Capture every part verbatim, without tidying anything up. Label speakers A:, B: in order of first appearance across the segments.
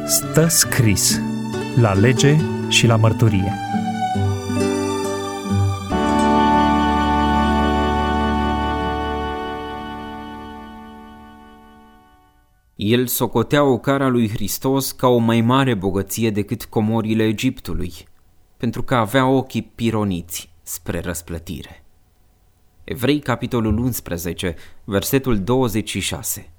A: Stă scris la lege și la mărturie.
B: El socotea ocara lui Hristos ca o mai mare bogăție decât comorile Egiptului, pentru că avea ochii pironiți spre răsplătire. Evrei, capitolul unsprezece, versetul douăzeci și șase.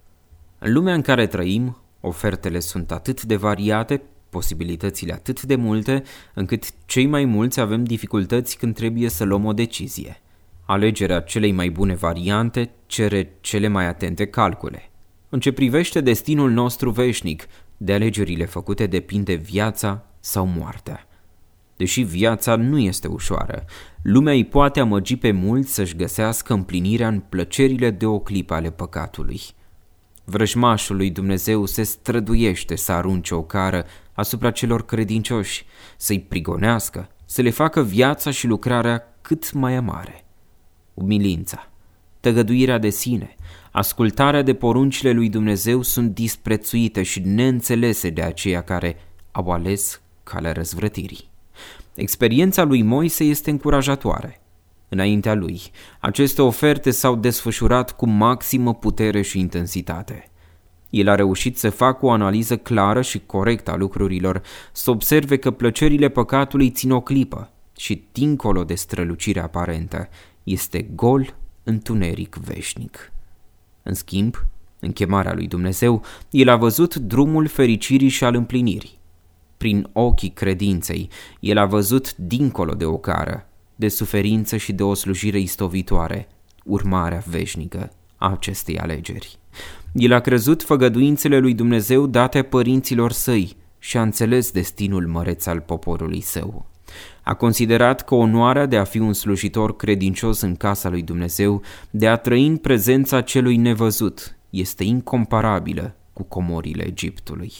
B: În lumea în care trăim, ofertele sunt atât de variate, posibilitățile atât de multe, încât cei mai mulți avem dificultăți când trebuie să luăm o decizie. Alegerea celei mai bune variante cere cele mai atente calcule. În ce privește destinul nostru veșnic, de alegerile făcute depinde viața sau moartea. Deși viața nu este ușoară, lumea îi poate amăgi pe mulți să-și găsească împlinirea în plăcerile de o clipă ale păcatului. Vrăjmașul lui Dumnezeu se străduiește să arunce o cară asupra celor credincioși, să-i prigonească, să le facă viața și lucrarea cât mai amare. Umilința, tăgăduirea de sine, ascultarea de poruncile lui Dumnezeu sunt disprețuite și neînțelese de aceia care au ales calea răzvrătirii. Experiența lui Moise este încurajatoare. Înaintea lui, aceste oferte s-au desfășurat cu maximă putere și intensitate. El a reușit să facă o analiză clară și corectă a lucrurilor, să observe că plăcerile păcatului țin o clipă și, dincolo de strălucirea aparentă, este gol întuneric veșnic. În schimb, în chemarea lui Dumnezeu, el a văzut drumul fericirii și al împlinirii. Prin ochii credinței, el a văzut dincolo de ocară, de suferință și de o slujire istovitoare, urmarea veșnică a acestei alegeri. El a crezut făgăduințele lui Dumnezeu date părinților săi și a înțeles destinul măreț al poporului său. A considerat că onoarea de a fi un slujitor credincios în casa lui Dumnezeu, de a trăi în prezența celui nevăzut, este incomparabilă cu comorile Egiptului.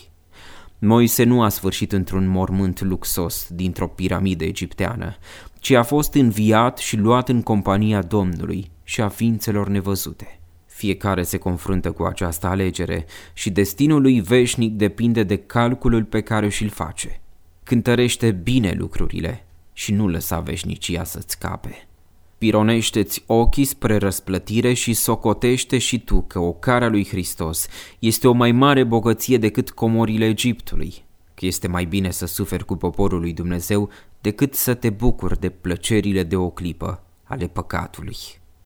B: Moise nu a sfârșit într-un mormânt luxos dintr-o piramidă egipteană, ci a fost înviat și luat în compania Domnului și a ființelor nevăzute. Fiecare se confruntă cu această alegere și destinul lui veșnic depinde de calculul pe care și-l face. Cântărește bine lucrurile și nu lăsa veșnicia să-ți scape. Pironește-ți ochii spre răsplătire și socotește și tu că ocara lui Hristos este o mai mare bogăție decât comorile Egiptului, că este mai bine să suferi cu poporul lui Dumnezeu decât să te bucuri de plăcerile de o clipă ale păcatului.